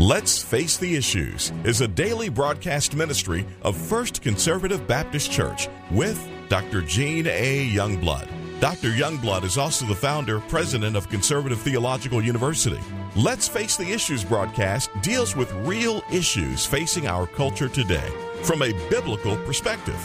Let's Face the Issues is a daily broadcast ministry of First Conservative Baptist Church with Dr. Gene A. Youngblood. Dr. Youngblood is also the founder, president of Conservative Theological University. Let's Face the Issues broadcast deals with real issues facing our culture today from a biblical perspective.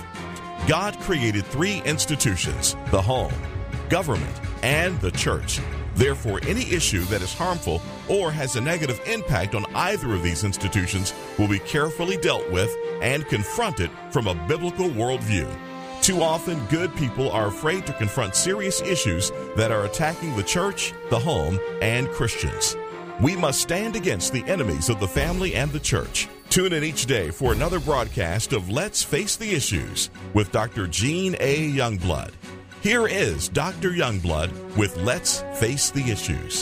God created three institutions: the home, government, and the church. Therefore, any issue that is harmful or has a negative impact on either of these institutions will be carefully dealt with and confronted from a biblical worldview. Too often, good people are afraid to confront serious issues that are attacking the church, the home, and Christians. We must stand against the enemies of the family and the church. Tune in each day for another broadcast of Let's Face the Issues with Dr. Gene A. Youngblood. Here is Dr. Youngblood with Let's Face the Issues.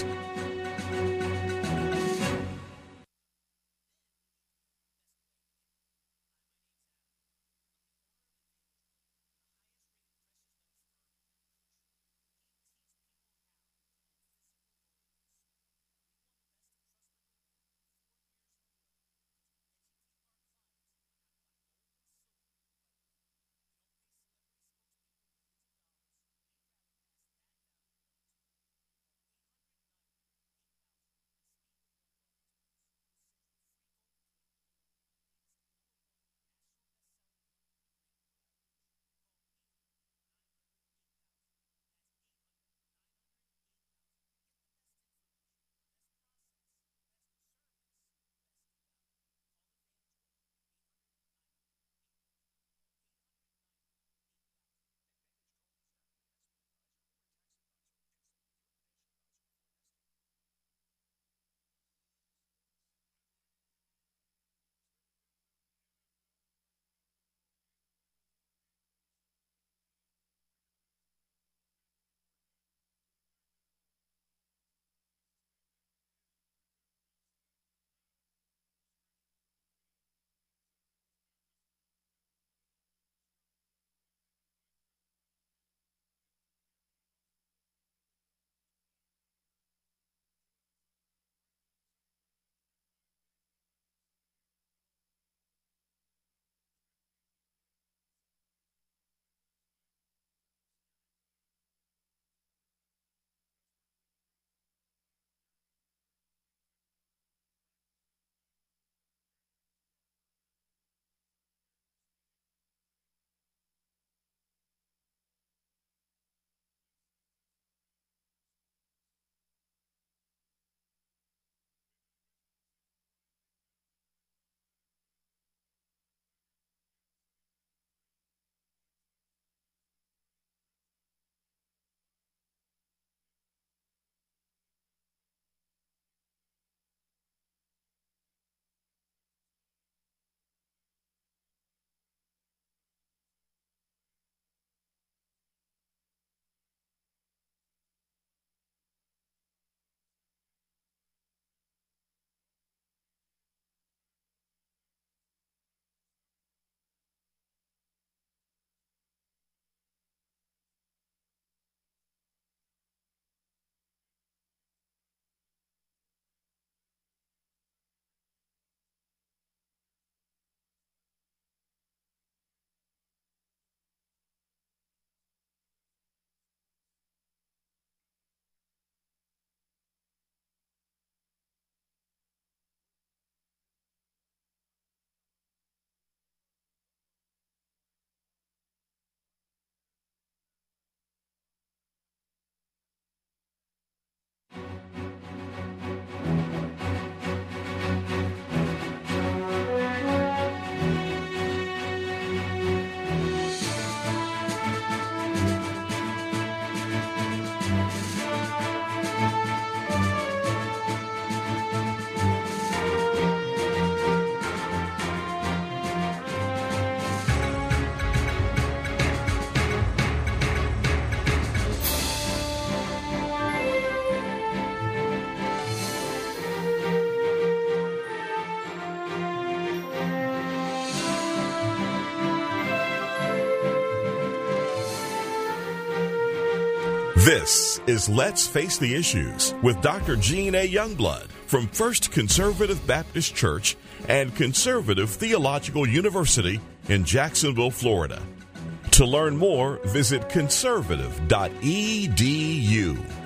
This is Let's Face the Issues with Dr. Gene A. Youngblood. from First Conservative Baptist Church and Conservative Theological University in Jacksonville, Florida. To learn more, visit conservative.edu.